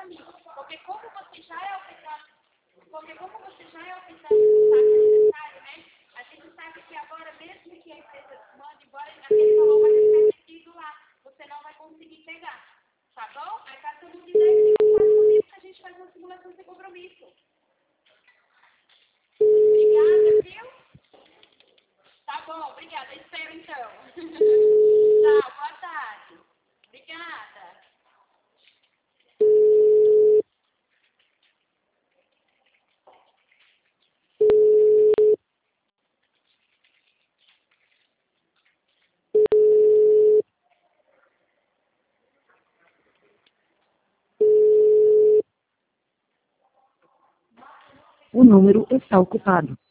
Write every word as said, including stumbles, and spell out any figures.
para mim. Porque como você já é oficial, porque como você já é oficial de saque necessário, né? A gente sabe que agora, mesmo que a empresa mande embora, aquele valor vai ser metido lá. Você não vai conseguir pegar. Tá bom? Aí caso você não quiser, fica em contato comigo que a gente faz uma simulação sem compromisso. Obrigada, viu? Tá bom, obrigada. Espero então. Tchau, boa tarde. Obrigada. O número está ocupado.